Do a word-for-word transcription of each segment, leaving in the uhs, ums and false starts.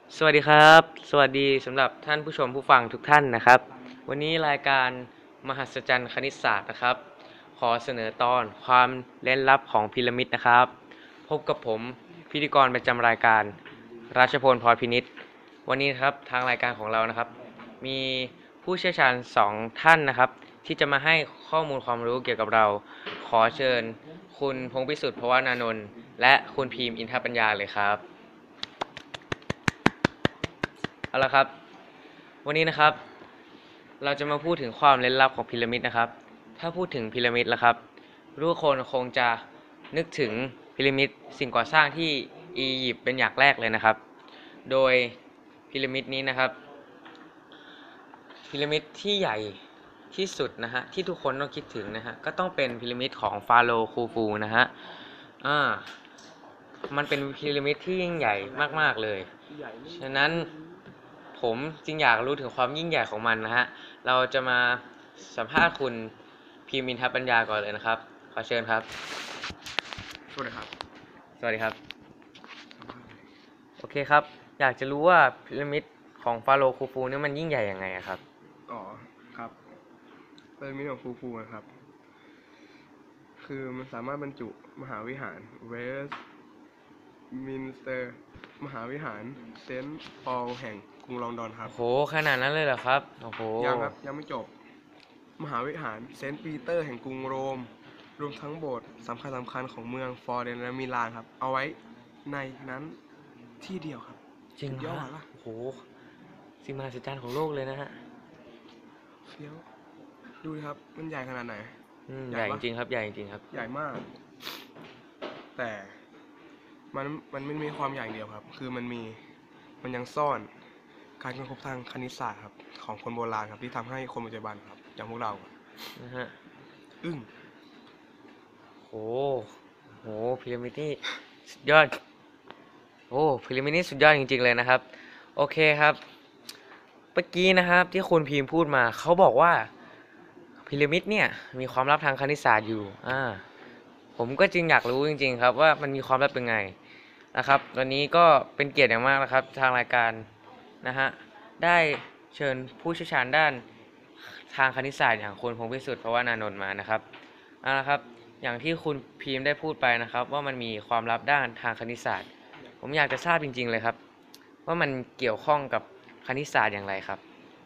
สวัสดีครับสวัสดีสำหรับท่านผู้ชมผู้ฟังทุกท่านนะครับวันนี้รายการมหัศจรรย์คณิตศาสตร์นะครับขอเสนอตอนความเร้นลับของพีระมิดนะครับพบกับผมพิธีกรประจำรายการราชพลพรพินิจวันนี้ครับทางรายการของเรานะครับมีผู้เชี่ยวชาญสองท่านนะครับที่จะมาให้ข้อมูลความรู้เกี่ยวกับเราขอเชิญคุณพงษ์พิสุทธิ์ภวนานนท์และคุณพีมอินทปัญญาเลยครับเอาละครับวันนี้นะครับเราจะมาพูดถึงความลึกลับของพีระมิดนะครับถ้าพูดถึงพีระมิดแล้วครับทุกคนคงจะนึกถึงพีระมิดสิ่งก่อสร้างที่อียิปต์เป็นอย่างแรกเลยนะครับโดยพีระมิดนี้นะครับพีระมิดที่ใหญ่ที่สุดนะฮะที่ทุกคนต้องคิดถึงนะฮะก็ต้องเป็นพีระมิดของฟาโรห์คูฟูนะฮะอ่ามันเป็นพีระมิดที่ยิ่งใหญ่มากๆเลยฉะนั้นผมจึงอยากรู้ถึงความยิ่งใหญ่ของมันนะฮะเราจะมาสัมภาษณ์คุณพีมินทปัญญาก่อนเลยนะครับขอเชิญครับสวัสดีครับสวัสดีครับโอเคครับอยากจะรู้ว่าพีระมิดของฟาโรห์คูฟูนี่มันยิ่งใหญ่ยังไงครับอ๋อครับพีระมิดของคูฟูนะครับคือมันสามารถบรรจุมหาวิหารเวสต์มินสเตอร์มหาวิหารเซนต์พอลแห่งกรุงลอนดอนครับโอ้โหขนาดนั้นเลยเหรอครับโอ้โหยังครับยังไม่จบมหาวิหารเซนต์ปีเตอร์แห่งกรุงโรมรวมทั้งโบสถ์สำคัญสำคัญของเมืองฟลอเรนซ์และมิลานครับเอาไว้ในนั้นที่เดียวครับจริงเหรอโอ้โหสิ่งมหัศจรรย์ของโลกเลยนะฮะเฟี้ยวดูครับมันใหญ่ขนาดไหนใหญ่จริงครับใหญ่จริงครับใหญ่มากแต่มันมันไม่มีความใหญ่เดียวครับคือมันมีมันยังซ่อนการค้นพบทางคณิตศาสตร์ครับของคนโบราณครับที่ทำให้คนปัจจุบันครับอย่างพวกเรานะฮะอึ้งโอ้โหพีระมิดนี่สุดยอดโอ้พีระมิดนี่สุดยอดจริงๆเลยนะครับโอเคครับเมื่อกี้นะครับที่คุณพีมพูดมาเขาบอกว่าพีระมิดเนี่ยมีความลับทางคณิตศาสตร์อยู่อ่าผมก็จึงอยากรู้จริงๆครับว่ามันมีความลับเป็นไงนะครับตอนนี้ก็เป็นเกียรติอย่างมากนะครับทางรายการนะฮะได้เชิญผู้เชี่ยวชาญด้านทางคณิตศาสตร์อย่างคุณพงษ์พิสุทธิ์ภวนานนท์มานะครับเอาละครับอย่างที่คุณพีมได้พูดไปนะครับว่ามันมีความลับด้านทางคณิตศาสตร์ผมอยากจะทราบจริงๆเลยครับว่ามันเกี่ยวข้องกับคณิตศาสตร์อย่างไรครับ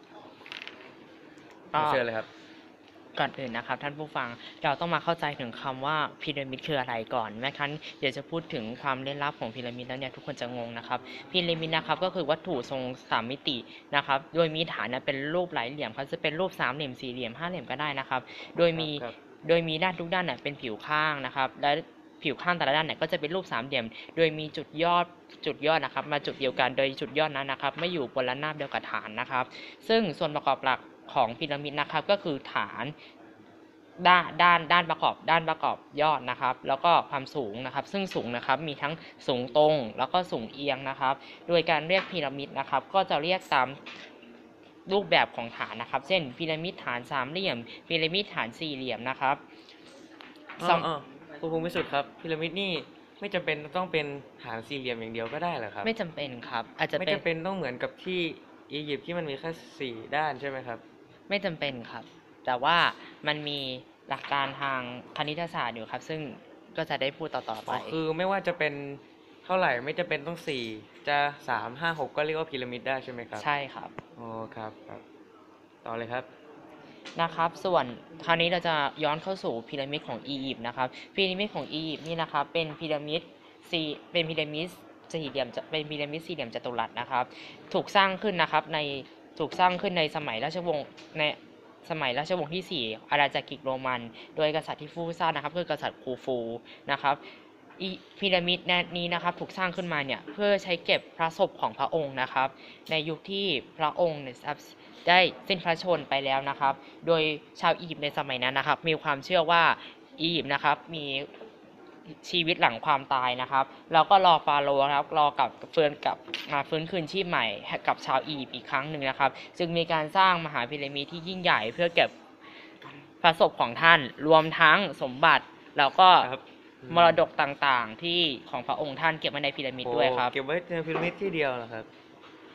ก็เชิญเลยครับก่อนอื่นนะครับท่านผู้ฟังเราต้องมาเข้าใจถึงคำว่าพีระมิดคืออะไรก่อนแม้ครั้นเดี๋ยวจะพูดถึงความลึกลับของพีระมิดแล้วเนี่ยทุกคนจะงงนะครับพีระมิดนะครับก็คือวัตถุทรงสามมิตินะครับโดยมีฐานเป็นรูปหลายเหลี่ยมครับจะเป็นรูปสามเหลี่ยมสี่เหลี่ยมห้าเหลี่ยมก็ได้นะครับโดยมีโดยมีด้านทุกด้านเนี่ยเป็นผิวข้างนะครับและผิวข้างแต่ละด้านเนี่ยก็จะเป็นรูปสามเหลี่ยมโดยมีจุดยอดจุดยอดนะครับมาจุดเดียวกันโดยจุดยอดนั้นนะครับไม่อยู่บนระนาบเดียวกับฐานนะครับซึ่งส่วนประกอบหลักของพีระมิดนะครับก็คือฐานด้านด้านด้านประกอบด้านประกอบยอดนะครับแล้วก็ความสูงนะครับซึ่งสูงนะครับมีทั้งสูงตรงแล้วก็สูงเอียงนะครับโดยการเรียกพีระมิดนะครับก็จะเรียกตามรูปแบบของฐานนะครับเช่นพีระมิดฐานสามเหลี่ยมพีระมิดฐานสี่เหลี่ยมนะครับอ๋อคุณพงษ์พิสุทธิ์ครับพีระมิดนี่ไม่จำเป็นต้องเป็นฐานสี่เหลี่ยมอย่างเดียวก็ได้เหรอครับไม่จำเป็นครับอาจจะไม่จำเป็นต้องเหมือนกับที่อียิปต์ที่มันมีแค่สี่ด้านใช่ไหมครับไม่จำเป็นครับแต่ว่ามันมีหลักการทางคณิตศาสตร์อยู่ครับซึ่งก็จะได้พูดต่อๆไปคือไม่ว่าจะเป็นเท่าไหร่ไม่จะเป็นต้องสี่จะสามห้าหกก็เรียกว่าพีระมิดได้ใช่ไหมครับใช่ครับอ๋อครับครับต่อเลยครับนะครับส่วนคราวนี้เราจะย้อนเข้าสู่พีระมิดของอียิปต์นะครับพีระมิดของอียิปต์นี่นะครับเป็นพีระมิดสี่เป็นพีระมิดสี่เหลี่ยมเป็นพีระมิดสี่เหลี่ยมจัตุรัสนะครับถูกสร้างขึ้นนะครับในถูกสร้างขึ้นในสมัยราชวงศ์ในสมัยราชวงศ์ที่สี่อาณาจักรกรีกโรมันโดยกษัตริย์ที่ผู้สร้างนะครับคือกษัตริย์คูฟูนะครับพีระมิดนี้นะครับถูกสร้างขึ้นมาเนี่ยเพื่อใช้เก็บพระศพของพระองค์นะครับในยุคที่พระองค์ได้สิ้นพระชนม์ไปแล้วนะครับโดยชาวอียิปต์ในสมัยนั้นนะครับมีความเชื่อว่าอียิปต์นะครับมีชีวิตหลังความตายนะครับแล้วก็รอฟาโรห์ครับรอกับเฟื่อนกับมาฟื้นคืนชีพใหม่กับชาวอียิปต์อีกครั้งหนึ่งนะครับจึงมีการสร้างมหาพีระมิดที่ยิ่งใหญ่เพื่อเก็บพระศพของท่านรวมทั้งสมบัติแล้วก็มรดกต่างๆที่ของพระองค์ท่านเก็บไว้ในพีระมิดด้วยครับเก็บไว้ในพีระมิดที่เดียวเหรอครับ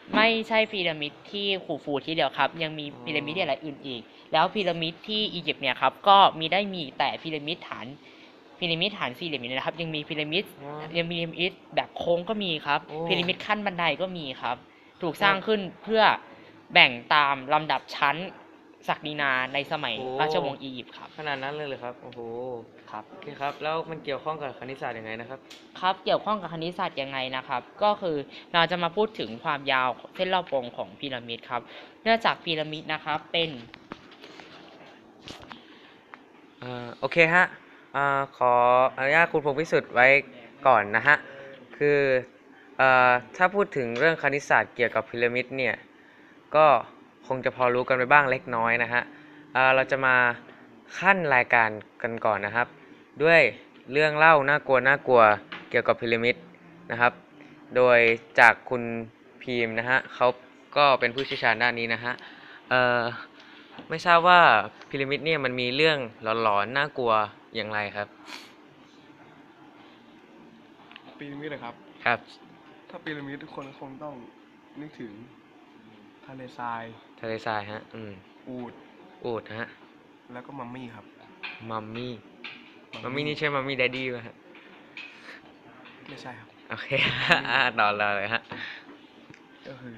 ไม่ใช่พีระมิดที่คูฟูที่เดียวครับ ยังมีพีระมิดอะไรอื่นอีก แล้วพีระมิดที่อียิปต์เนี่ยครับก็มีได้มีแต่พีระมิดฐานพีระมิดฐานสี่เหลี่ยมนี้นะครับ ยังมีพีระมิดอ๋อยังมีพีระมิดแบบโค้งก็มีครับโอ้พีระมิดขั้นบันไดก็มีครับ ถูกครับสร้างขึ้นเพื่อแบ่งตามลำดับชั้นศักดินาในสมัยโอ้ราชวงศ์อียิปต์ครับขนาดนั้นเลยเลยครับโอ้โหครับโอเคครับ แล้วมันเกี่ยวข้องกับคณิตศาสตร์ยังไงนะครับครับเกี่ยวข้องกับคณิตศาสตร์ยังไงนะครับ ก็คือเราจะมาพูดถึงความยาวเส้นรอบวงของพีระมิดครับ เนื่องจากพีระมิดนะครับเป็นอ่าโอเคฮะอ่าขออนุญาตคุณพงษ์พิสุทธิ์ไว้ก่อนนะฮะ คืออ่าถ้าพูดถึงเรื่องคณิตศาสตร์เกี่ยวกับพีระมิดเนี่ย ก็คงจะพอรู้กันไปบ้างเล็กน้อยนะฮะอ่าเราจะมาขั้นรายการกันก่อนนะครับ ด้วยเรื่องเล่าน่ากลัวน่ากลัวเกี่ยวกับพีระมิดนะครับ โดยจากคุณพีมนะฮะเขาก็เป็นผู้เชี่ยวชาญด้านนี้นะฮะเอ่อไม่ทราบว่าพีระมิดเนี่ยมันมีเรื่องหลอนๆน่ากลัวอย่างไรครับพีระมิดนะครับครับถ้าพีระมิดทุกคนคงต้องนึกถึงทะเลทรายทะเลทรายฮะอืมอูฐอูฐฮะแล้วก็มัมมี่ครับมัมมี่มัมมี่นี่ใช่มัมมี่แดดดี้ไหมฮะไม่ใช่ครับโอเค อ่าต่อเลยฮะก็คือ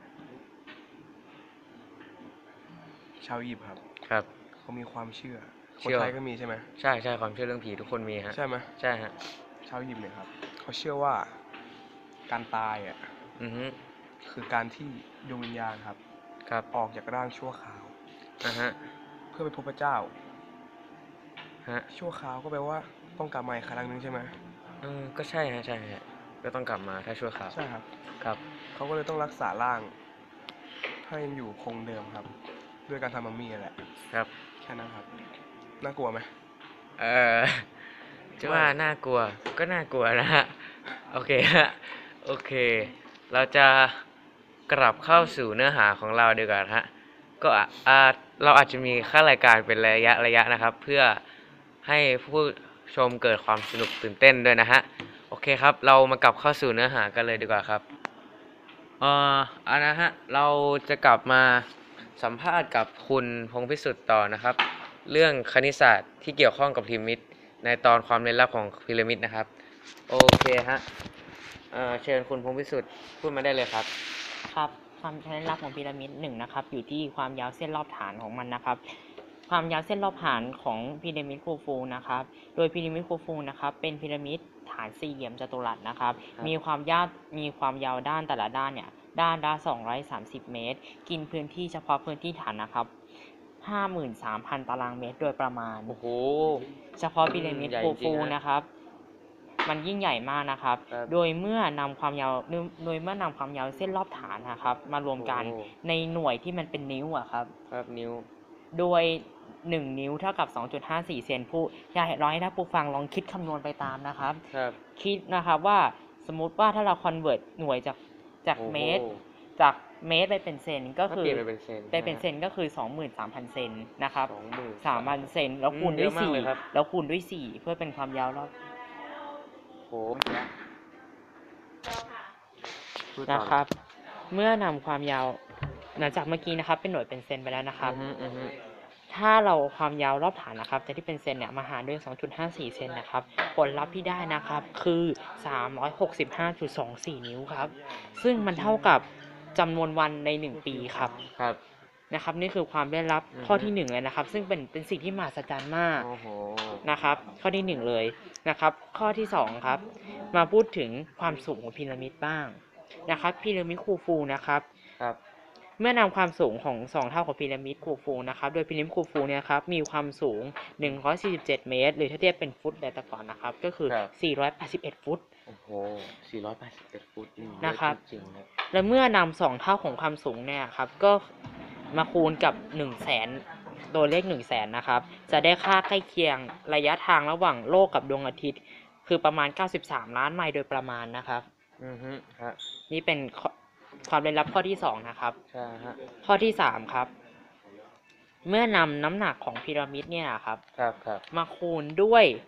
ชาวอียิปต์ครับครับเขามีความเชื่อเชื่คนอไทยก็มีใช่ไหมใช่ใช่ความเชื่อเรื่องผีทุกคนมีฮะใช่ไหมใช่ฮะชาวอียิปต์เนี่ยครับเขาเชื่อว่าการตายอ่ะอือฮึคือการที่ดวงวิญญาณครับครับออกจากร่างชั่วคราวอ่าฮะเพื่อไปพบพระเจ้าฮะชั่วคราวก็แปลว่าต้องกลับมาอีกครั้งหนึงใช่ไหมเออก็ใช่ฮะใช่ฮะก็ต้องกลับมาถ้าชั่วคราวใช่ครับครับเขาก็เลยต้องรักษาร่าง ให้ยังอยู่คงเดิมครับ ด้วยการทำมัมมี่นั่นแหละครับแค่นั้นครับ น่ากลัวไหมเออจะว่าน่ากลัวก็น่ากลัวนะฮะ โอเคฮะ โอเค เราจะกลับเข้าสู่เนื้อหาของเราดีกว่านะฮะ ก็อ่ะอ่าเราอาจจะมีขั้นรายการเป็นระยะระยะนะครับ เพื่อให้ผู้ชมเกิดความสนุกตื่นเต้นด้วยนะฮะ โอเคครับ เรามากลับเข้าสู่เนื้อหากันเลยดีกว่าครับเอ่ออันนะฮะ เราจะกลับมาสัมภาษณ์กับคุณพงษ์พิสุทธิ์ต่อนะครับ เรื่องคณิตศาสตร์ที่เกี่ยวข้องกับพีระมิดในตอนความลึกลับของพีระมิดนะครับ โอเคฮะเอ่อเชิญคุณพงษ์พิสุทธิ์พูดมาได้เลยครับครับความเคล็ดลับของพีระมิดหนึ่งนะครับอยู่ที่ความยาวเส้นรอบฐานของมันนะครับ ความยาวเส้นรอบฐานของพีระมิดคูฟูนะครับ โดยพีระมิดคูฟูนะครับเป็นพีระมิดฐานสี่เหลี่ยมจัตุรัสนะครับครับมีความยาวมีความยาวด้านแต่ละด้านเนี่ยด้านละสองร้อยสามสิบเมตร กินพื้นที่เฉพาะพื้นที่ฐานนะครับ ห้าหมื่นสามพัน ตารางเมตรโดยประมาณโอ้โหเฉพาะพีระมิดใหญ่คูจริฟูงๆนะนะครับ มันยิ่งใหญ่มากนะครับครับโดยเมื่อนำความยาวโดยเมื่อนำความยาวเส้นรอบฐานนะครับ มารวมกันโอ้ในหน่วยที่มันเป็นนิ้วอะครับครับนิ้วโดยหนึ่งนิ้วเท่ากับ สองจุดห้าสี่ เซนผู้อยากให้ร้อยให้ท่านผู้ฟังลองคิดคำนวณไปตามนะครับครับคิดนะครับว่าสมมุติว่าถ้าเราคอนเวิร์ตหน่วยจากจากโอ้โหเมตร จากเมตรไปเป็นเซนก็ถ้าคือเปลี่ยนไปเป็นเซนไปเป็นเซนก็คือ สองหมื่นสามพัน เซนนะครับสองหมื่นสามพันเซนแล้วอืมคูณด้วยเยอะมากสี่เลยครับแล้วคูณด้วยสี่เพื่อเป็นความยาวรอบโหพูดต่อนะครับ เมื่อนำความยาวหลังจากเมื่อกี้นะครับ เป็นหน่วยเป็นเซนไปแล้วนะครับอือฮึอือฮึถ้าเราความยาวรอบฐานนะครับจะที่เป็นเซนเนี่ยมาหารด้วย สองจุดห้าสี่ เซนนะครับ ผลลัพธ์ที่ได้นะครับคือ สามร้อยหกสิบห้าจุดสองสี่ นิ้วครับ ซึ่งมันเท่ากับจำนวนวันในหนึ่งปีครับครับนะครับ นี่คือความได้รับอือฮึข้อที่หนึ่งเลยนะครับ ซึ่งเป็นเป็นสิ่งที่มหัศจรรย์มากโอ้โหนะครับ ข้อที่หนึ่งเลยนะครับ ข้อที่สองครับ มาพูดถึงความสูงของพีระมิดบ้างนะครับ พีระมิดคูฟูนะครับครับเมื่อนำความสูงของสองเท่าของพีระมิดคูฟูนะครับ โดยพีระมิดคูฟูเนี่ยครับมีความสูงหนึ่งร้อยสี่สิบเจ็ดเมตร หรือถ้าเทียบเป็นฟุตแต่ก่อนนะครับ ก็คือครับสี่ร้อยแปดสิบเอ็ด ฟุตโอ้โหสี่ร้อยแปดสิบเอ็ดฟุตอืมนะครับเยอจริงๆครับและเมื่อนำสองเท่าของความสูงเนี่ยครับก็มาคูณกับหนึ่งแสนตัวเลขหนึ่งแสนนะครับจะได้ค่าใกล้เคียงระยะทางระหว่างโลกกับดวงอาทิตย์ คือประมาณเก้าสิบสามล้านไมล์โดยประมาณนะครับอือฮึครับนี่เป็นข้อความได้รับข้อที่สองนะครับใช่ฮะข้อที่สามครับ เมื่อนำน้ำหนักของพีระมิดเนี่ยนะครับครับครับมาคูณด้วย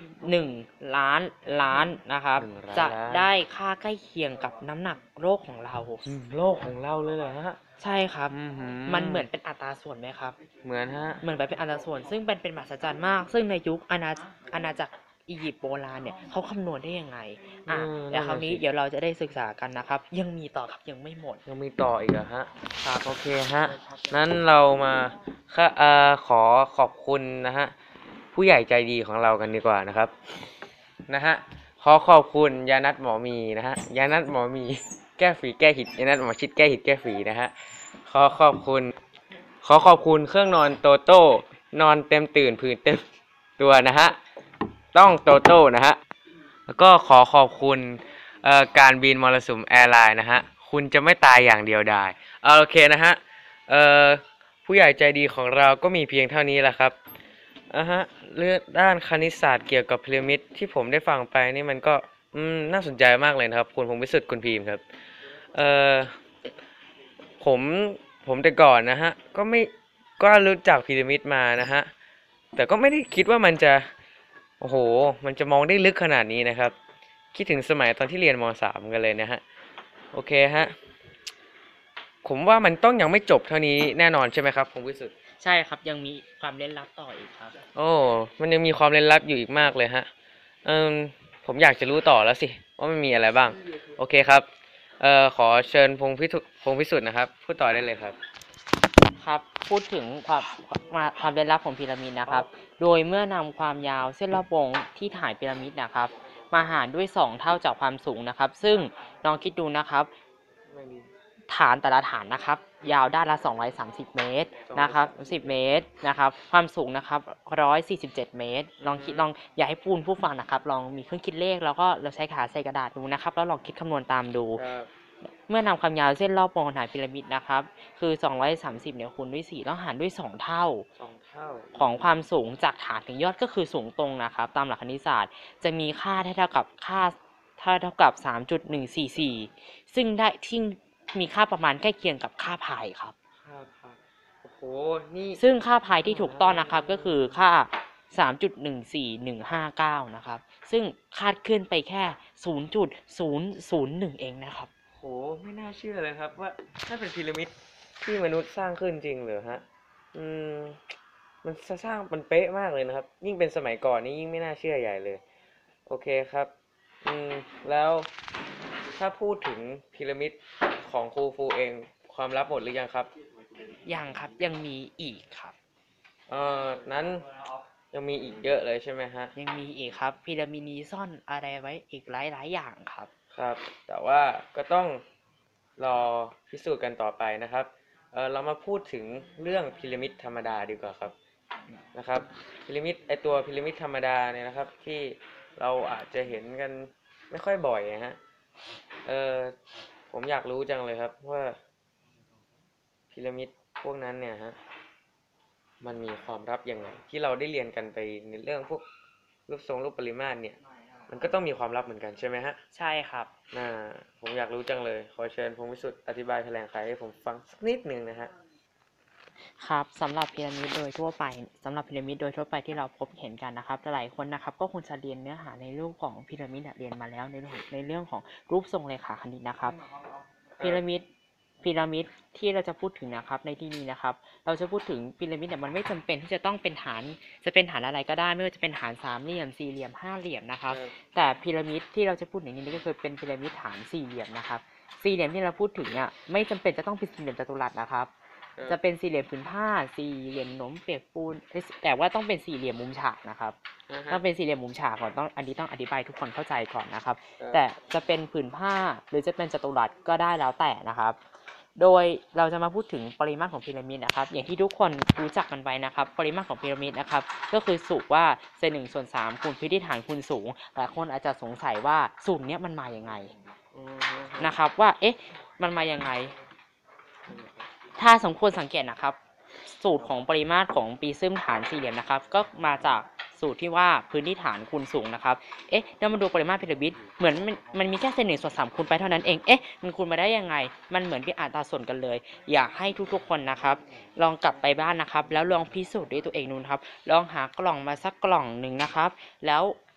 หนึ่งล้านล้านนะครับหนึ่งล้านจะล้านได้ค่าใกล้เคียงกับน้ำหนักโลกของเราอืมโลกของเราเลยเหรอฮะใช่ครับอื้อหือมันเหมือนเป็นอัตราส่วนไหมครับเหมือนฮะเหมือนแบบเป็นอัตราส่วน ซึ่งเป็นเป็นมหัศจรรย์มาก ซึ่งในยุคอาณาอาณาจักรอียิปต์โบราณเนี่ยเขาคำนวณได้ยังไงอ่ะอืมแต่คราวนี้นั่นน่ะสิเดี๋ยวเราจะได้ศึกษากันนะครับ ยังมีต่อครับยังไม่หมดยังมีต่ออีกเหรอฮะครับโอเคฮะ นั้นเรามาค่ะเอ่อขอขอบคุณนะฮะ ผู้ใหญ่ใจดีของเรากันดีกว่านะครับ นะฮะ ขอขอบคุณยานัทหมอมีนะฮะ ยานัทหมอมี แก้ฝีแก้หิด ยานัทหมอชิดแก้หิดแก้ฝีนะฮะ ขอขอบคุณ ขอขอบคุณเครื่องนอนโตโต้ นอนเต็มตื่นผื่นเต็มตัวนะฮะ ต้องโตโต้นะฮะ แล้วก็ขอขอบคุณเอ่อการบินมรสุมแอร์ไลน์นะฮะ คุณจะไม่ตายอย่างเดียวดายเอาโอเคนะฮะ เอ่อผู้ใหญ่ใจดีของเราก็มีเพียงเท่านี้แหละครับอ่ะฮะเรื่องด้านคณิตศาสตร์เกี่ยวกับพีระมิดที่ผมได้ฟังไปนี่มันก็อืมน่าสนใจมากเลยนะครับ คุณผมวิสุทธิ์คุณพีมครับ เอ่อผมผมแต่ก่อนนะฮะ ก็ไม่ก็รู้จักพีระมิดมานะฮะ แต่ก็ไม่ได้คิดว่ามันจะ โอ้โห มันจะมองได้ลึกขนาดนี้นะครับ คิดถึงสมัยตอนที่เรียนม สาม กันเลยนะฮะ โอเคฮะ ผมว่ามันต้องยังไม่จบเท่านี้แน่นอนใช่ไหมครับผมวิสุทธิ์ใช่ครับยังมีความเล่นลับต่ออีกครับโอ้ มันยังมีความลึกลับอยู่อีกมากเลยฮะ เอืมผมอยากจะรู้ต่อแล้วสิว่ามันมีอะไรบ้าง โอเคครับ เอ่อ ขอเชิญพงพิสุทธิ์พงพิสุทธิ์นะครับ พูดต่อได้เลยครับครับ พูดถึงความความความลึกลับของพีระมิดนะครับ โดยเมื่อนำความยาวเส้นรอบวงที่ฐานพีระมิดนะครับ มาหารด้วยสองเท่าจากความสูงนะครับ ซึ่งลองคิดดูนะครับ ฐานแต่ละฐานนะครับ ยาวด้านละสองร้อยสามสิบเมตรนะครับสิบเมตรนะครับ ความสูงนะครับหนึ่งร้อยสี่สิบเจ็ดเมตร ลองคิดลองอยากให้ปูนผู้ฟังนะครับ ลองมีเครื่องคิดเลขแล้วก็เราใช้ขาใส่กระดาษดูนะครับ แล้วลองคิดคำนวณตามดู เมื่อนำความยาวเส้นรอบวงของฐานพีระมิดนะครับ คือสองร้อยสามสิบเนี่ยคูณด้วยสี่แล้วหารด้วยสองเท่าสองเท่าของความสูงจากฐานถึงยอดก็คือสูงตรงนะครับ ตามหลักคณิตศาสตร์จะมีค่าเท่ากับค่าเท่าเท่ากับ สามจุดหนึ่งสี่สี่ ซึ่งได้ที่มีค่าประมาณใกล้เคียงกับค่าพายครับครับครับโอ้โห นี่ซึ่งค่าพายที่ถูกต้องนะครับก็คือค่า สามจุดหนึ่งสี่หนึ่งห้าเก้า นะครับ ซึ่งคาดเคลื่อนไปแค่ ศูนย์จุดศูนย์ศูนย์หนึ่ง เองนะครับโห ไม่น่าเชื่อเลยครับว่านั่นเป็นพีระมิดที่มนุษย์สร้างขึ้นจริงเหรอฮะ อืม มันสร้างมันเป๊ะมากเลยนะครับ ยิ่งเป็นสมัยก่อนนี่ยิ่งไม่น่าเชื่อใหญ่เลย โอเคครับ อืม แล้วถ้าพูดถึงพีระมิดของครูฟูเองความลับหมดหรือยังครับยังครับยังมีอีกครับเอ่อ นั้นยังมีอีกเยอะเลยใช่ไหมฮะยังมีอีกครับพีระมิดนี้ซ่อนอะไรไว้อีกหลายๆอย่างครับครับ แต่ว่าก็ต้องรอพิสูจน์กันต่อไปนะครับ เออเรามาพูดถึงเรื่องพีระมิดธรรมดาดีกว่าครับนะครับพีระมิดไอตัวพีระมิดธรรมดาเนี่ยนะครับ ที่เราอาจจะเห็นกันไม่ค่อยบ่อยนะฮะเออผมอยากรู้จังเลยครับว่าพีระมิดพวกนั้นเนี่ยฮะมันมีความลับยังไงที่เราได้เรียนกันไปในเรื่องพวกรูปทรงรูปปริมาตรเนี่ย มันก็ต้องมีความลับเหมือนกันใช่ไหมฮะใช่ครับน่าผมอยากรู้จังเลย ขอเชิญพงวิสุทธิ์อธิบายแถลงไขให้ผมฟังสักนิดหนึ่งนะฮะครับสำหรับพีระมิดโดยทั่วไปสำหรับพีระมิดโดยทั่วไปที่เราพบเห็นกันนะครับหลายคนนะครับก็คงจะเรียนเนื้อหาในรูปของพีระมิดเรียนมาแล้วในเรื่องในเรื่องของรูปทรงเรขาคณิตนะครับพีระมิดพีระมิดที่เราจะพูดถึงนะครับในที่นี้นะครับ เราจะพูดถึงพีระมิดเนี่ยมันไม่จำเป็นที่จะต้องเป็นฐานจะเป็นฐานอะไรก็ได้ไม่ว่าจะเป็นฐานสามเหลี่ยมสี่เหลี่ยมห้าเหลี่ยมนะครับ แต่พีระมิดที่เราจะพูดถึงนี้ก็คือเป็นพีระมิดฐานสี่เหลี่ยมนะครับสี่เหลี่ยมที่เราพูดถึงเนี่ยไม่จำเป็นจะต้องเป็นสี่เหลี่ยมจัตุรัสนะครับ จะเป็นสี่เหลี่ยมผืนผ้าสี่เหลี่ยมหนมเปียกปูนแต่ว่าต้องเป็นสี่เหลี่ยมมุมฉากนะครับต้องเป็นสี่เหลี่ยมมุมฉากก่อนต้องอันนี้ต้องอธิบายทุกคนเข้าใจก่อนนะครับ แต่จะเป็นผืนผ้าหรือจะเป็นจัตุรัสก็ได้แล้วแต่นะครับ โดยเราจะมาพูดถึงปริมาตรของพีระมิดนะครับ อย่างที่ทุกคนรู้จักกันไปนะครับ ปริมาตรของพีระมิดนะครับ ก็คือสูตรว่าเศษหนึ่งส่วนสามคูณพื้นที่ฐานคูณสูงหลายคนอาจจะสงสัยว่าสูตรเนี้ยมันมาอย่างไงนะครับ ว่าเอ๊ะมันมาอย่างไงถ้าสมควรสังเกตนะครับ สูตรของปริมาตรของปริซึมฐานสี่เหลี่ยมนะครับ ก็มาจากสูตรที่ว่าพื้นที่ฐานคูณสูงนะครับ เอ๊ะเรามาดูปริมาตรพีระมิดเหมือนมันมันมีแค่เศษหนึ่งส่วนสามคูณไปเท่านั้นเอง เอ๊ะมันคูณมาได้ยังไง มันเหมือนเป็นอัตราส่วนกันเลย อยากให้ทุกๆคนนะครับ ลองกลับไปบ้านนะครับ แล้วลองพิสูจน์ด้วยตัวเองดูนะครับ ลองหากล่องมาสักกล่องหนึ่งนะครับ แล้ว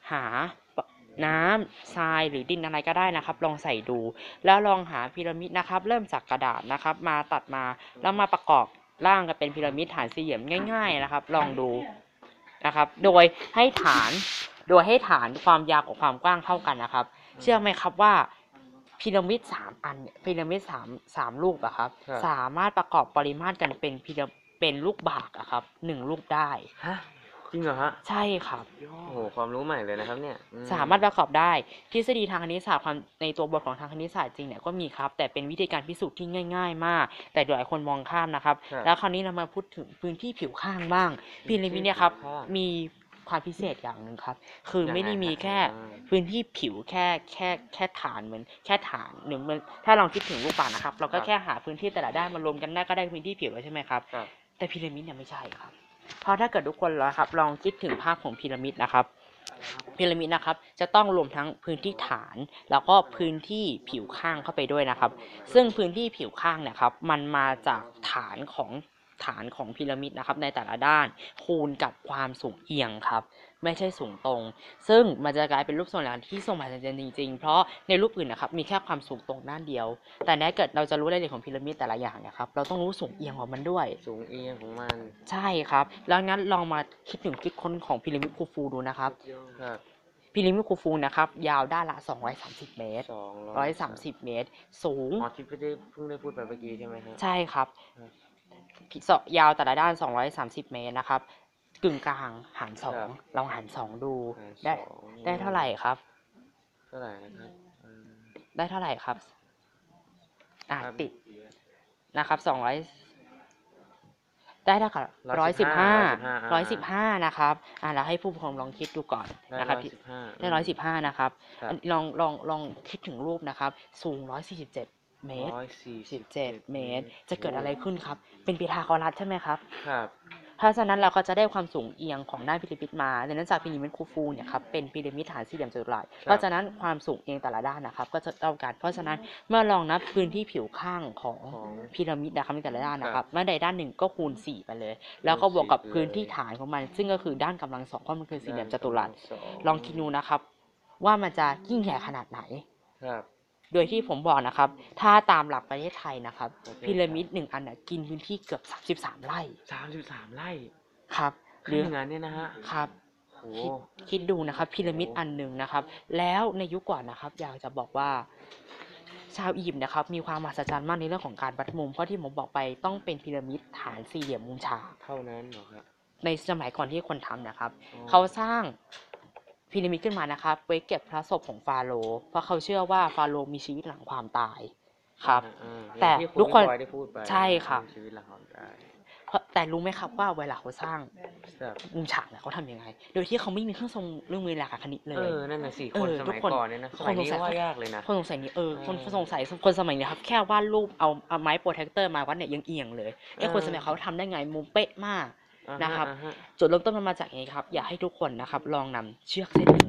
หาน้ำทรายหรือดินอะไรก็ได้นะครับ ลองใส่ดู แล้วลองหาพีระมิดนะครับ เริ่มจากกระดาษนะครับ มาตัดมาแล้วมาประกอบร่างกันเป็นพีระมิดฐานสี่เหลี่ยมง่าย ๆนะครับ ลองดูนะครับ โดยให้ฐานโดยให้ฐานความยาวกับความกว้างเท่ากันนะครับ เชื่อไหมครับว่าพีระมิดสามอันพีระมิดสามสามลูกอะครับครับสามารถประกอบปริมาตรกันเป็นพีระเป็นลูกบากอะครับหนึ่งลูกได้ฮะจริงเหรอฮะใช่ครับโอ้โหความรู้ใหม่เลยนะครับเนี่ยอืสามารถประกอบได้ทฤษฎีทางคณิตศาสตร์ความในตัวบทของทางคณิตศาสตร์จริงเนี่ยก็มีครับ แต่เป็นวิธีการพิสูจน์ที่ง่าย ๆ มาก แต่หลายคนมองข้ามนะครับครับแล้วคราวนี้เรามาพูดถึงพื้นที่ผิวข้างบ้างพีระมิดเนี่ยครับข้างมีความพิเศษอย่างหนึ่งครับ คือยังไงไม่ได้มีครับแค่อ่าพื้นที่ผิวแค่แค่แค่ฐานเหมือนแค่ฐานหรือมันถ้าลองคิดถึงรูปบาศก์นะครับ เราก็แค่หาพื้นที่แต่ละด้านมารวมกันได้ก็ได้พื้นที่ผิวแล้วใช่ไหมครับครับแต่พีระมิดเนี่ยไม่ใช่ครับ เพราะถ้าเกิดทุกคนแล้วครับลองคิดถึงภาพของพีระมิดนะครับพีระมิดนะครับจะต้องรวมทั้งพื้นที่ฐานแล้วก็พื้นที่ผิวข้างเข้าไปด้วยนะครับ ซึ่งพื้นที่ผิวข้างเนี่ยครับมันมาจากฐานของฐานของพีระมิดนะครับในแต่ละด้านคูณกับความสูงเอียงครับไม่ใช่สูงตรง ซึ่งมันจะกลายเป็นรูปทรงหลังที่ทรงมหัศจรรย์จริงๆเพราะในรูปอื่นนะครับมีแค่ความสูงตรงด้านเดียว แต่ถ้าเกิดเราจะรู้รายละเอียดของพีระมิดแต่ละอย่างเนี่ยครับเราต้องรู้สูงเอียงของมันด้วยสูงเอียงของมันใช่ครับแล้วงั้นลองมาคิดถึงคิดค้นของพีระมิดคูฟูดูนะครับครับพีระมิดคูฟูนะครับยาวด้านละสองร้อยสามสิบเมตรสองหนึ่งร้อยสามสิบเมตร สูงอ๋อที่เพิ่งได้เพิ่งได้พูดไปเมื่อกี้ใช่ไหมฮะใช่ครับครับพิเศษยาวแต่ละด้านสองร้อยสามสิบเมตรนะครับกึ่งกลางหารสอครังบลองหารสองดูหารได้สองได้เท่าไหร่ครับเท่าไหร่นะครับอืมได้เท่าไหร่ครับอ่ะครับติดนะครับสองร้อยได้เท่ากับร้อยสิบห้าร้อยสิบห้านะครับอ่ะแล้วให้ผู้ปกครองลองคิดดูก่อนได้นะครับร้อยสิบห้าได้ร้อยสิบห้านะครับครับอันลองลองลองคิดถึงรูปนะครับ สูงร้อยสี่สิบเจ็ดเมตรร้อยสี่สิบเจ็ดเมตร จะเกิดอะไรขึ้นครับ เป็นพีทาโกรัสใช่ไหมครับครับเพราะฉะนั้นเราก็จะได้ความสูงเอียงของด้านพีระมิดมาดังนั้นจากพีระมิดคูฟูเนี่ยครับเป็นพีระมิดฐานสี่เหลี่ยมจัตุรัสเพราะฉะนั้นความสูงเอียงแต่ละด้านนะครับก็จะเท่ากัน เพราะฉะนั้นเมื่อลองนับพื้นที่ผิวข้างของของพีระมิดนะครับในแต่ละด้านนะคครัรับบ เมื่อใดด้านหนึ่งก็คูณสี่ไปเลย แล้วก็บวกกับพื้นที่ฐานของมัน ซึ่งก็คือด้านกำลังสองเพราะมันคือสี่เหลี่ยมจัตุรัสสองลองคิดดูนะครับ ว่ามันจะยิ่งใหญ่ขนาดไหนครับโดยที่ผมบอกนะครับ ถ้าตามหลักประเทศไทยนะครับประเทศไทยพีระมิดหนึ่งอันน่ะกินพื้นที่เกือบสามสิบสามไร่สามสิบสามไร่ครับ หหรืรือ ออย่างนั้นเนี่ยนะฮะครับโอ้คิดคิดดูนะครับพีระมิดอันหนึ่งนะครับ แล้วในยุคก่อนนะครับ อยากจะบอกว่า ชาวอียิปต์นะครับ มีความมหัศจรรย์มากในเรื่องของการวัดมุม เพราะที่ผมบอกไปต้องเป็นพีระมิดฐานสี่เหลี่ยมมุมฉากเท่านั้นเหรอครับในสมัยก่อนที่คนทำนะครับอ๋อเขาสร้างพีระมิดขึ้นมานะครับไว้เก็บพระศพของฟาโรห์เพราะเขาเชื่อว่าฟาโรห์มีชีวิตหลังความตายครับอ่าๆแต่อย่างที่ณทุกคนบอยได้พูดไปใช่ครับชีวิตหลังความตายเพราะแต่รู้ไหมครับว่าเวลาเขาสร้างครับมุมฉากเนี่ยเขาทำยังไง โดยที่เขาไม่มีเครื่องทรงเรื่องมือหลักคณิตเลเอย อ นั่นน่ะสิเอคนอสทุมักยคนก่อนเนี่ยนะ สคนมัยสงนี้สัยว่ายากเลยนะคนสงสัยนี้เออ คนเออสงสัยคนสมัยนี้ครับแค่วาดรูปเอาเอาไม้โปรเทคเตอร์มาวัดเนี่ยยังเอียงเลยไอ้คนเออสมัยเขาทำได้ไงมุมเป๊ะมากอ่าฮนะครับอ่าฮจุดเริ่มต้นมันมาจากอย่างนี้ครับ อยากให้ทุกคนนะครับ ลองนำเชือกเส้นหนึ่ง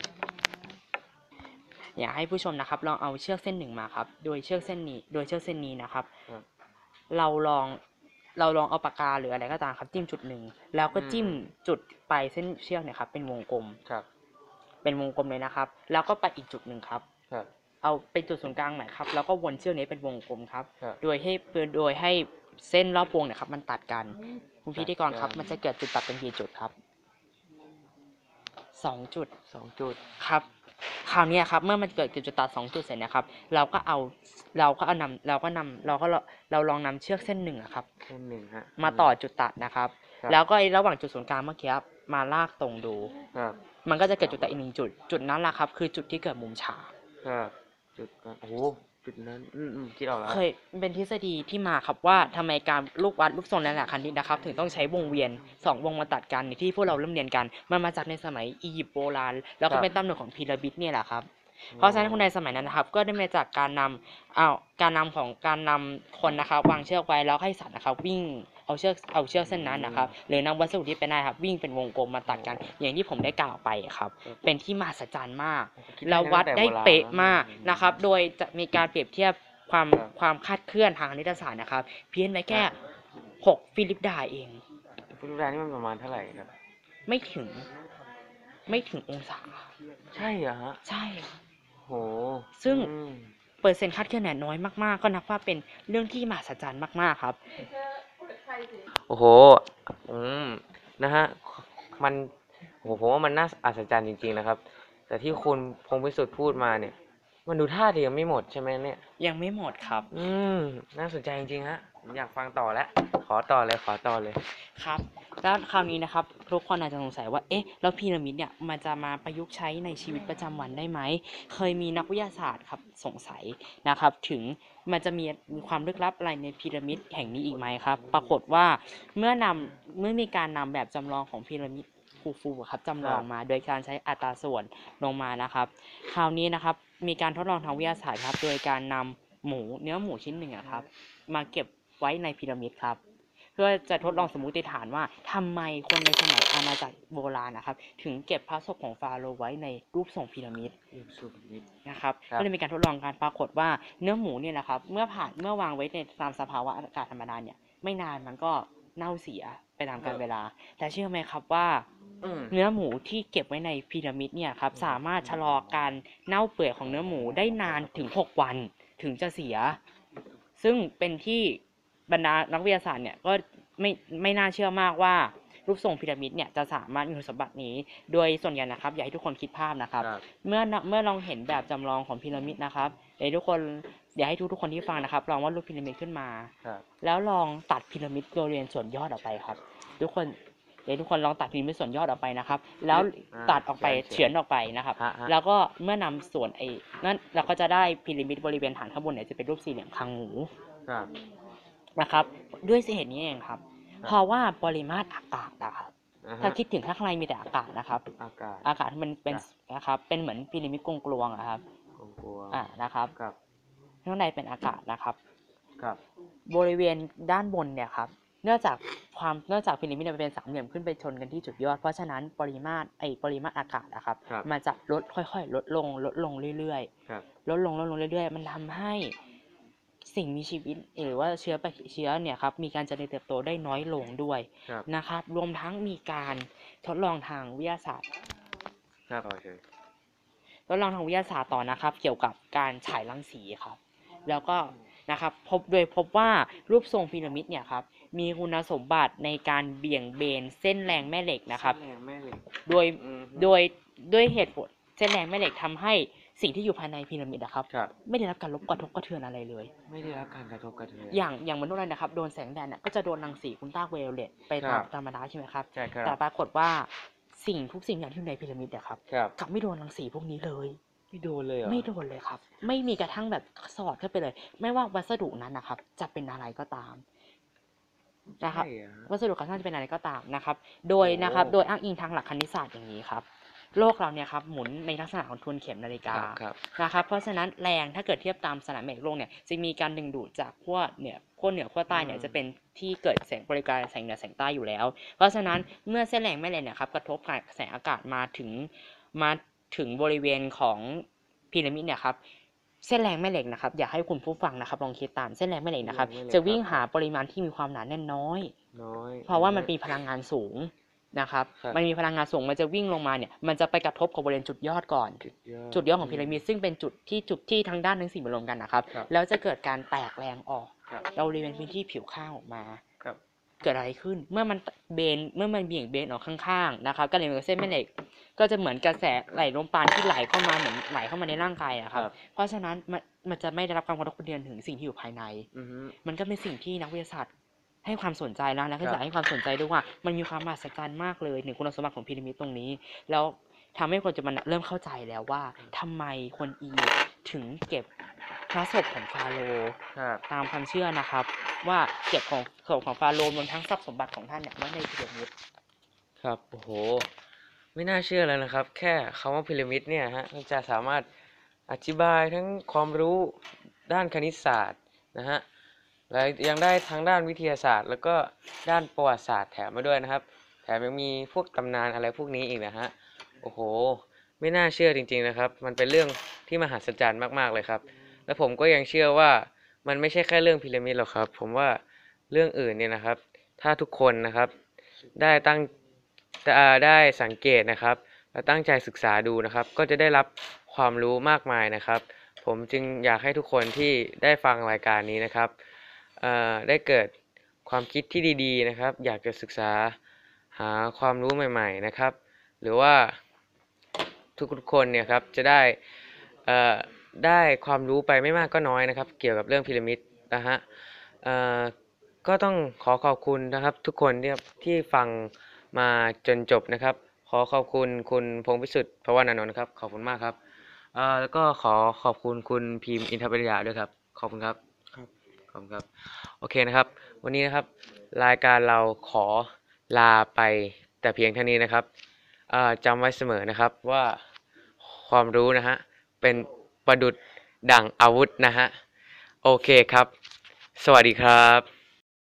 อยากให้ผู้ชมนะครับ ลองเอาเชือกเส้นหนึ่งมาครับ โดยเชือกเส้นนี้ โดยเชือกเส้นนี้นะครับครับเราลองเราลองเอาปากกาหรืออะไรก็ตามครับจิ้มจุดหนึ่งแล้วก็จิ้มจุดปลายเส้นเชือกเนี่ยครับเป็นวงกลมครับเป็นวงกลมเลยนะครับ แล้วก็ไปอีกจุดหนึ่งครับครับเอาเป็นจุดศูนย์กลางใหม่ครับแล้วก็วนเชือกนี้เป็นวงกลมครับครับโดยให้โดยให้เส้นรอบวงเนี่ยครับมันตัดกันคุณพิธีกรครับตัดกันมันจะเกิดจุดตัดเป็นกี่จุดครับสองจุดสองจุดครับคราวเนี้ยครับเมื่อมันเกิดจุดตัดสองจุดเสร็จนะครับ เราก็เอาเราก็เอานำเราก็นำเราก็เราลองนำเชือกเส้นหนึ่งอะครับเส้นหนึ่งฮะมาต่อจุดตัดนะครับครับแล้วก็ไอ้ระหว่างจุดศูนย์กลางเมื่อกี้ครับมาลากตรงดูครับมันก็จะเกิดจุดตัดอีกหนึ่งจุด จุดนั้นแหละครับคือจุดที่เกิดมุมฉากครับ จุดนั้นโอ้โห จุดนั้น อืมอืมคิดออกแล้วเคยเป็นทฤษฎีที่มาครับว่าทำไมการลูกวัดลูกทรงและหลักคณิตนะครับถึงต้องใช้วงเวียนสองวงมาตัดกันในที่พวกเราเริ่มเรียนกันมันมาจากในสมัยอียิปต์โบราณแล้วครัก็บเป็นต้นกำเนิดของพีระมิดเนี่ยแหละครับ เพราะฉะนั้นคนในสมัยนั้นนะครับก็ได้มาจากการนำเอาการนำของการนำคนนะครับวางเชือกไว้แล้วให้สัตว์นะครับวิ่งเอาเชือกเอาเชือกเส้นนั้นนะครับหรือนำวัสดุที่เป็นได้ครับวิ่งเป็นวงกลมมาตัดกัน อย่างที่ผมได้กล่าวไปครับ เป็นที่มหัศจรรย์มากคิเราวัดตั้งแต่ได้โบราณเป๊ะแล้วมากนะครับ โดยจะมีการเปรียบเทียบความครับความคาดเคลื่อนทางคณิตศาสตร์นะครับ เพี้ยนไปแค่หกฟิลิปดาเองฟิลิปปินส์นี่มันประมาณเท่าไหร่ครับไม่ถึงไม่ถึงองศาใช่เหรอฮะใช่โหซึ่งอืมเปอร์เซ็นต์คาดเคลื่อนเนี่ยน้อยมากๆ ก็นับว่าเป็นเรื่องที่มหัศจรรย์มากๆครับโอ้โห อืม นะฮะ มัน โอ้โห ผมว่ามันน่าอัศจรรย์จริงๆนะครับ แต่ที่คุณพงษ์พิสุทธิ์พูดมาเนี่ย มันดูท่าจะยังไม่หมดใช่ไหมเนี่ยยังไม่หมดครับอืม น่าสนใจจริงๆฮะผมอยากฟังต่อแล้ว ขอต่อเลย ขอต่อเลยครับแล้วคราวนี้นะครับทุกคนอาจจะสงสัยว่าเอ๊ะแล้วพีระมิดเนี่ยมันจะมาประยุกต์ใช้ในชีวิตประจำวันได้ไหมเคยมีนักวิทยาศาสตร์ครับสงสัยนะครับถึงมันจะมีมีความลึกลับอะไรในพีระมิดแห่งนี้อีกไหมครับปรากฏว่าเมื่อนำเมื่อมีการนำแบบจำลองของพีระมิดคูฟูครับจำลองมาโดยการใช้อัตราส่วนลงมานะครับคราวนี้นะครับมีการทดลองทางวิทยาศาสตร์ครับโดยการนำหมูเนื้อหมูชิ้นหนึ่งอะครับมาเก็บไว้ในพีระมิดครับ เพื่อจะทดลองสมมุติฐานว่าทำไมคนในสมัยอาณาจักรโบราณนะครับ ถึงเก็บพระศพของฟาโรห์ไว้ในรูปทรงพีระมิดนะครับครับก็เลยมีการทดลองการปรากฏว่าเนื้อหมูเนี่ยนะครับเมื่อผ่านเมื่อวางไว้ในตามสภาวะอากาศธรรมดาเนี่ยไม่นานมันก็เน่าเสียไปตามกาลเวลา แต่เชื่อไหมครับว่าอืมเนื้อหมูที่เก็บไว้ในพีระมิดเนี่ยครับสามารถชะลอการเน่าเปื่อยของเนื้อหมูได้นานถึงหกวันถึงจะเสีย ซึ่งเป็นที่บรรดานักวิทยาศาสตร์เนี่ยก็ไม่ไม่น่าเชื่อมากว่ารูปทรงพีระมิดเนี่ยจะสามารถมีคุณสมบัตินี้ โดยส่วนใหญ่นะครับอยากให้ทุกคนคิดภาพนะครับครับเมื่อเมื่อลองเห็นแบบจำลองของพีระมิดนะครับเดี๋ยวทุกคนเดี๋ยวให้ทุกทุกคนที่ฟังนะครับลองวาดรูปพีระมิดขึ้นมาครับแล้วลองตัดพีระมิดบริเวณส่วนยอดออกไปครับ ทุกคนเดี๋ยวทุกคนลองตัดพีระมิดส่วนยอดออกไปนะครับ แล้วอ่าตัดออกไปเฉือนเฉือนออกไปนะครับฮะฮะแล้วก็เมื่อนำส่วนไอ้นั่นเราก็จะได้พีระมิดบริเวณฐานข้างบนเนี่ยจะเป็นรูปสี่เหลี่ยมคางหมูครับนะครับ ด้วยสาเหตุนี้เองครับครับเพราะว่าปริมาตรอากาศนะครับอ่าฮะถ้าคิดถึงข้างในมีแต่อากาศนะครับอากาศอากาศมันเป็นครับนะครับเป็นเหมือนพีระมิดกลวงๆอะครับกลัวอ่านะครับครับข้างในเป็นอากาศนะครับครับบริเวณด้านบนเนี่ยครับเนื่องจากความเนื่องจากพีระมิดเนี่ยมันเป็นสามเหลี่ยมขึ้นไปชนกันที่จุดยอดเพราะฉะนั้นปริมาตรไอปริมาตรอากาศนะครับครับมันจะลดค่อยๆ ลดลงลดลงเรื่อยครับๆลดลงลดลงเรื่อยๆ มันทำให้สิ่งมีชีวิตหรือว่าเชื้อแบคเชื้อเนี่ยครับมีการเจริญเติบโตได้น้อยลงด้วยครับนะครับ รวมทั้งมีการทดลองทางวิทยาศาสตร์ครับโอเคทดลองทางวิทยาศาสตร์ต่อนะครับ เกี่ยวกับการฉายรังสีครับ แล้วก็นะครับพบโดยพบว่ารูปทรงพีระมิดเนี่ยครับมีคุณสมบัติในการเบี่ยงเบนเส้นแรงแม่เหล็กนะครับแรงแม่เหล็กโดยอืมโดยด้วยเหตุผลเส้นแรงแม่เหล็กทำให้สิ่งที่อยู่ภายในพีระมิดนะครับครับไม่ได้รับการรบกระทบกระเทือนอะไรเลยไม่ได้รับการกระทบกระเทือนอย่างอย่างมนุษย์เรานะครับโดนแสงแดดเนี่ยก็จะโดนรังสีอุลตราไวโอเลตไปตามครับธรรมดาใช่ไหมครับใช่ครัแต่บปรากฏว่าสิ่งทุกสิ่งอย่างที่อยู่ในพีระมิดเนี่ยครับครับกลับไม่โดนรังสีพวกนี้เลยไม่โดนเลยเหรอไม่โดนเลยครับ ไม่มีกระทั่งแบบสอดเข้าไปเลย ไม่ว่าวัสดุนั้นนะครับ จะเป็นอะไรก็ตามนะครับใช่เหรอฮะวัสดุก่อสร้างจะเป็นอะไรก็ตามนะครับ โดยนะครับโอ้โดยอ้างอิงทางหลักคณิตศาสตร์อย่างนี้ครับ โลกเราเนี่ยครับหมุนในลักษณะของทวนเข็มนาฬิกาครับครับนะครับ เพราะฉะนั้นแรงถ้าเกิดเทียบตามสนามแม่เหล็กโลกเนี่ยจะมีการดึงดูดจากขั้วเหนือขั้วเหนือขั้วใต้เนี่ยจะเป็นที่เกิดแสงบริการแสงเหนือแสงใต้อยู่แล้ว เพราะฉะนั้นเมื่อเส้นแรงแม่เหล็กเนี่ยครับกระทบกับแสงอากาศมาถึงมาถึงบริเวณของพีระมิดเนี่ยครับเส้นแรงแม่เหล็กนะครับอยากให้คุณผู้ฟังนะครับลองคิดตามเส้นแรงแม่เหล็กนะครับจะวิ่งหาปริมาณที่มีความหนาแน่นน้อยน้อยเพราะว่ามันมีพลังงานสูงนะครับครับมันมีพลังงานสูง มันจะวิ่งลงมาเนี่ย มันจะไปกระทบกับบริเวณจุดยอดก่อนจุดยอดจุดยอดของพีระมิดซึ่งเป็นจุดที่จุดที่ทั้งด้านทั้งสี่มารวมกันนะครับครับแล้วจะเกิดการแตกแรงออกครับเราบริเวณพื้นที่ผิวข้างออกมาครับเกิดอะไรขึ้น เมื่อมันเบน เมื่อมันเบี่ยงเบนออกข้างๆนะครับก็เลยเหมือนเส้นแม่เหล็ก ก็จะเหมือนกระแสไหลลมปานที่ไหลเข้ามาเหมือนไหลเข้ามาในร่างกายอะครับครับเพราะฉะนั้นมันมันจะไม่ได้รับการกระทบกระเทือนถึงสิ่งที่อยู่ภายในอือฮึมันก็เป็นสิ่งที่นักวิทยาศาสตร์ให้ความสนใจแล้วนักวิทยาศาสตครัร์บให้ความสนใจด้วยว่ามันมีความมหัศจรรย์มากเลยหนึ่งคุณสมบัติของพีระมิดตรงนี้ แล้วทำให้คนจะมันเริ่มเข้าใจแล้วว่าทำไมคนอียิปต์ถึงเก็บพระศพของฟาโรห์ครับตามความเชื่อนะครับ ว่าเก็บของศพของฟาโรห์รวมทั้งทรัพย์สมบัติของท่านเนี่ยไว้ในพีระมิดครับ โอ้โห ไม่น่าเชื่อเลยนะครับ แค่คำว่าพีระมิดเนี่ยฮะมันจะสามารถอธิบายทั้งความรู้ด้านคณิตศาสตร์นะฮะ และยังได้ทั้งด้านวิทยาศาสตร์ แล้วก็ด้านประวัติศาสตร์แถมมาด้วยนะครับ แถมยังมีพวกตำนานอะไรพวกนี้อีกนะฮะ โอ้โห ไม่น่าเชื่อจริงๆนะครับ มันเป็นเรื่องที่มหัศจรรย์มากๆเลยครับ และผมก็ยังเชื่อว่ามันไม่ใช่แค่เรื่องพีระมิดหรอกครับ ผมว่าเรื่องอื่นเนี่ยนะครับ ถ้าทุกคนนะครับ ได้ตั้งอ่าได้สังเกตนะครับและตั้งใจศึกษาดูนะครับก็จะได้รับความรู้มากมายนะครับผมจึงอยากให้ทุกคนที่ได้ฟังรายการนี้นะครับเอ่อได้เกิดความคิดที่ดีๆนะครับอยากจะศึกษาหาความรู้ใหม่ๆนะครับหรือว่าทุกๆคนเนี่ยครับจะได้เอ่อได้ความรู้ไปไม่มากก็น้อยนะครับเกี่ยวกับเรื่องพีระมิดนะฮะเอ่อก็ต้องขอขอบคุณนะครับทุกคนที่ที่ฟังมาจนจบนะครับขอขอบคุณคุณพงษ์พิสุทธิ์ภวนานนท์ครับขอบคุณมากครับเอ่อแล้วก็ขอขอบคุณคุณพิมพ์อินทปริยาด้วยครับขอบคุณครับครับขอบคุณครับโอเคนะครับวันนี้นะครับรายการเราขอลาไปแต่เพียงเท่านี้นะครับเอ่อจำไว้เสมอนะครับว่าความรู้นะฮะเป็นประดุจดั่งอาวุธนะฮะโอเคครับสวัสดีครับ